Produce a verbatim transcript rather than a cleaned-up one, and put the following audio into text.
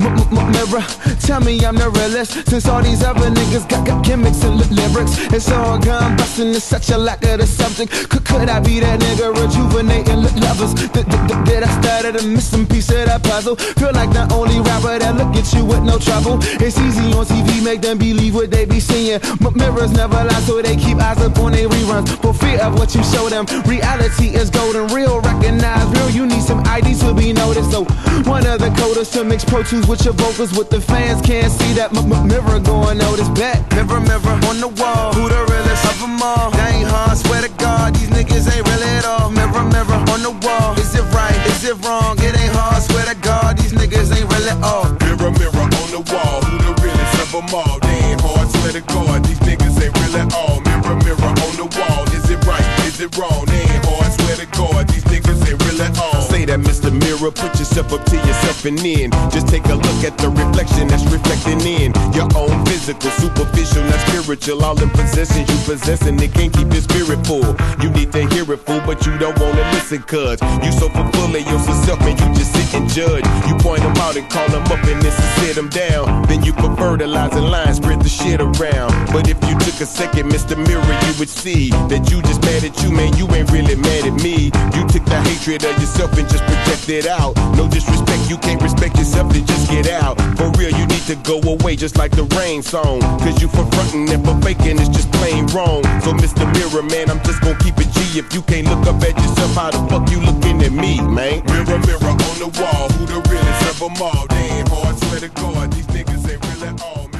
Mirror, tell me I'm the realest, since all these other niggas got, got gimmicks and li lyrics. It's all gun busting, it's such a lack of the subject. Could, could I be that nigga rejuvenating li lovers? Did, did, did I start a missing piece of that puzzle? Feel like the only rapper that look at you with no trouble. It's easy on T V, make them believe what they be seeing, but mirrors never lie, so they keep eyes up on their reruns. For fear of what you show them, reality is golden. Real recognize real, you need some I D to be noticed. So one of the coders to mix Pro Tools with your vocals, with the fans can't see that m m mirror going notice. Bet mirror, mirror on the wall, who the realest of them all? They ain't hard, swear to God, these niggas ain't real at all. Mirror, mirror on the wall, is it right, is it wrong? It ain't hard, swear to God, these niggas ain't real at all. Mirror, mirror on the wall, who the realest of them all? They ain't hard, swear to God, these niggas ain't real at all. Mirror, mirror on the wall, is it right, is it wrong? They ain't hard, swear to God, these niggas ain't real at all. Say that, Mister Mirror, put yourself up to yourself and in. Just take a look at the reflection that's reflecting in your own physical, superficial, not spiritual. All in possession you possessing, it can't keep your spirit full. You need to hear it, fool, but you don't wanna listen, cuz you so full of yourself, man, you just sit and judge. You point them out and call them up and then sit them down. Then you put fertilizing lines, spread the shit around. But if you took a second, Mister Mirror, you would see that you just mad at you, man, you ain't really mad at me. You took the hatred of yourself and just project it out. No disrespect, you can't respect yourself, then just get out. For real, you need to go away just like the rain song, cause you for frontin' and for faking, it's just plain wrong. So Mister Mirror, man, I'm just gonna keep it G. If you can't look up at yourself, how the fuck you looking at me, man? Mirror, mirror on the wall, who the realest of them all? They ain't hard, swear to God, these niggas ain't real at all, man.